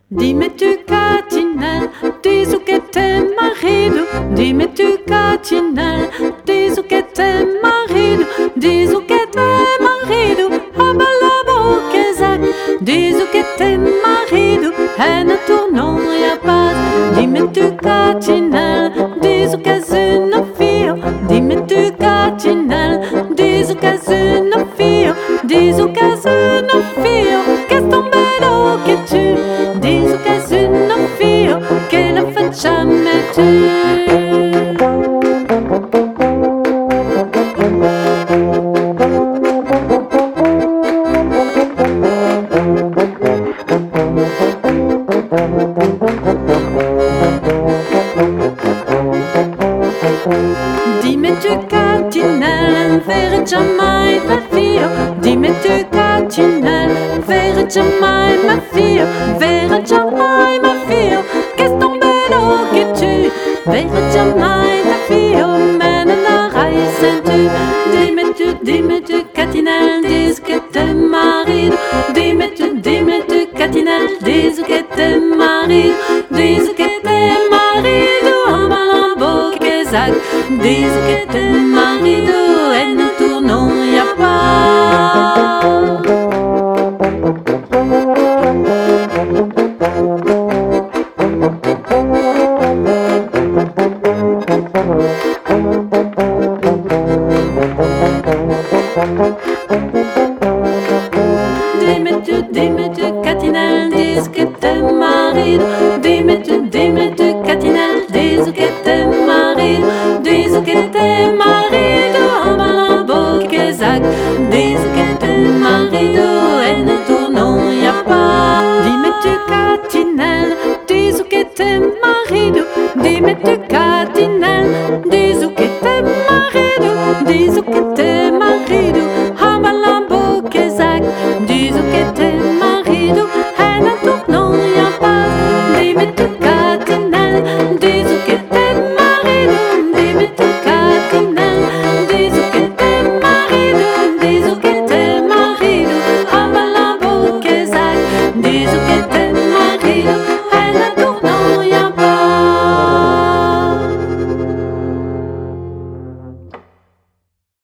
Dime tu catinel, dis o que tem marido. Dime tu catinel, dis o que tem marido. Diz o que tem marido, abala a boca exato. Diz o que tem marido, é na tournon e a paz. Dime tu catinel, dis o que és une fille. Dime tu catinel, dis o que és une fille. Dis o que és une fille, qu'est-ce ton bello que tu. Dis o que és une fille, que la facciamo tu. Dime tu catinel, vere jamais ma fille. Dime tu catinel, vere jamais ma fille. Vere jamais ma fille, qu'est-ce ton bello que tu. Vere jamais ma fille, mène la race tu. Dime tu catinel, dis que t'es marido. Dime tu catinel, dis que t'es marido. Dis que t'es marido, en la boca exact. Dis que t'es marido, et nous tournons, y'a pas. Dime tu